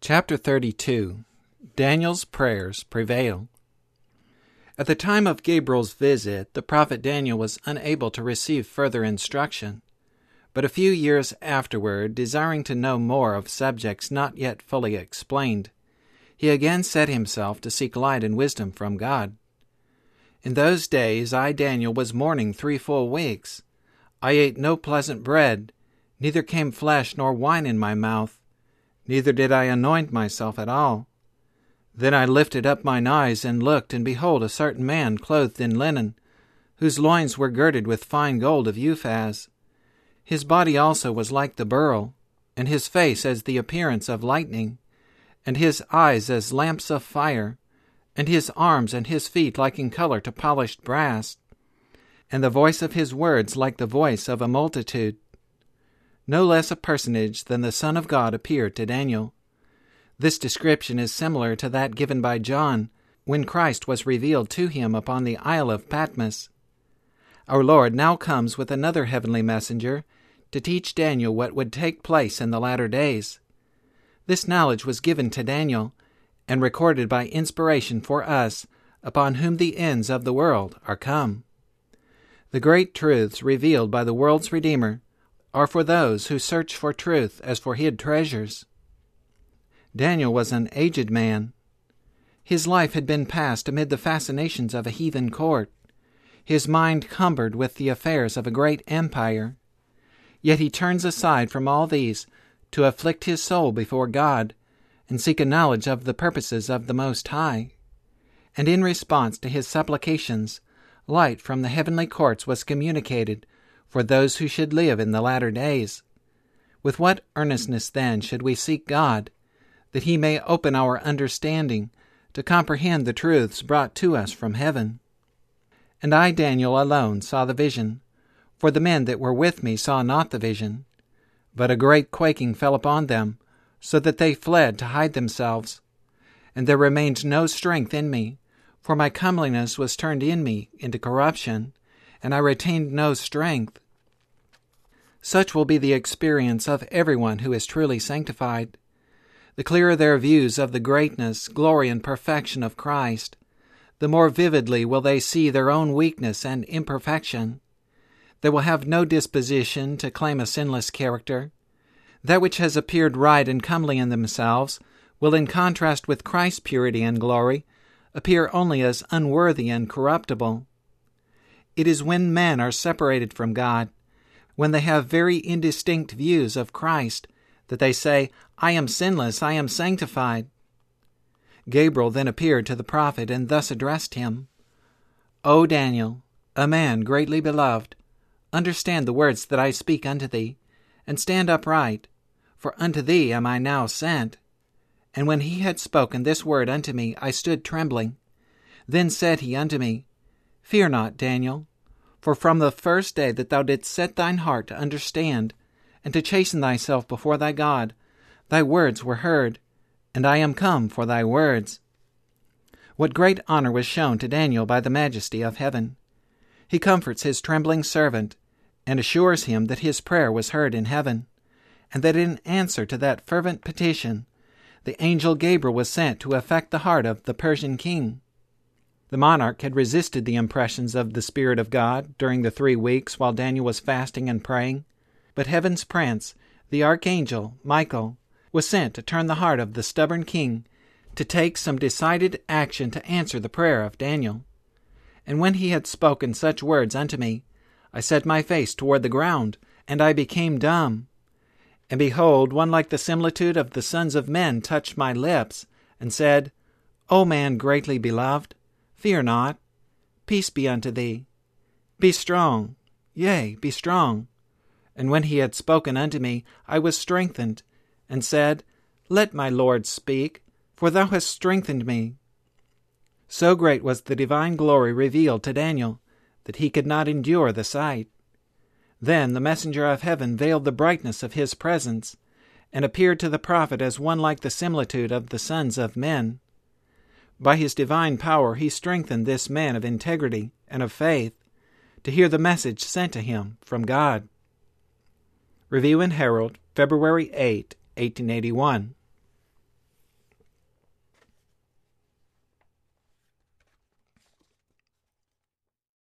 Chapter 32. Daniel's Prayers Prevail. At the time of Gabriel's visit, the prophet Daniel was unable to receive further instruction. But a few years afterward, desiring to know more of subjects not yet fully explained, he again set himself to seek light and wisdom from God. In those days I, Daniel, was mourning 3 full weeks. I ate no pleasant bread, neither came flesh nor wine in my mouth, neither did I anoint myself at all. Then I lifted up mine eyes and looked, and behold, a certain man clothed in linen, whose loins were girded with fine gold of Uphaz. His body also was like the beryl, and his face as the appearance of lightning, and his eyes as lamps of fire, and his arms and his feet like in color to polished brass, and the voice of his words like the voice of a multitude. No less a personage than the Son of God appeared to Daniel. This description is similar to that given by John when Christ was revealed to him upon the Isle of Patmos. Our Lord now comes with another heavenly messenger to teach Daniel what would take place in the latter days. This knowledge was given to Daniel and recorded by inspiration for us, upon whom the ends of the world are come. The great truths revealed by the world's Redeemer are for those who search for truth as for hid treasures. Daniel was an aged man. His life had been passed amid the fascinations of a heathen court, his mind cumbered with the affairs of a great empire. Yet he turns aside from all these to afflict his soul before God and seek a knowledge of the purposes of the Most High. And in response to his supplications, light from the heavenly courts was communicated for those who should live in the latter days. With what earnestness then should we seek God, that he may open our understanding to comprehend the truths brought to us from heaven. And I, Daniel, alone saw the vision, for the men that were with me saw not the vision. But a great quaking fell upon them, so that they fled to hide themselves. And there remained no strength in me, for my comeliness was turned in me into corruption, and I retained no strength. Such will be the experience of everyone who is truly sanctified. The clearer their views of the greatness, glory, and perfection of Christ, the more vividly will they see their own weakness and imperfection. They will have no disposition to claim a sinless character. That which has appeared right and comely in themselves will, in contrast with Christ's purity and glory, appear only as unworthy and corruptible. It is when men are separated from God, when they have very indistinct views of Christ, that they say, I am sinless, I am sanctified. Gabriel then appeared to the prophet and thus addressed him, O Daniel, a man greatly beloved, understand the words that I speak unto thee, and stand upright, for unto thee am I now sent. And when he had spoken this word unto me, I stood trembling. Then said he unto me, Fear not, Daniel, for from the first day that thou didst set thine heart to understand, and to chasten thyself before thy God, thy words were heard, and I am come for thy words. What great honor was shown to Daniel by the majesty of heaven! He comforts his trembling servant, and assures him that his prayer was heard in heaven, and that in answer to that fervent petition, the angel Gabriel was sent to affect the heart of the Persian king. The monarch had resisted the impressions of the Spirit of God during the 3 weeks while Daniel was fasting and praying, but heaven's prince, the archangel Michael, was sent to turn the heart of the stubborn king to take some decided action to answer the prayer of Daniel. And when he had spoken such words unto me, I set my face toward the ground, and I became dumb. And behold, one like the similitude of the sons of men touched my lips, and said, O man greatly beloved, fear not. Peace be unto thee. Be strong, yea, be strong. And when he had spoken unto me, I was strengthened, and said, Let my Lord speak, for thou hast strengthened me. So great was the divine glory revealed to Daniel, that he could not endure the sight. Then the messenger of heaven veiled the brightness of his presence, and appeared to the prophet as one like the similitude of the sons of men. By his divine power he strengthened this man of integrity and of faith, to hear the message sent to him from God. Review and Herald, February 8, 1881.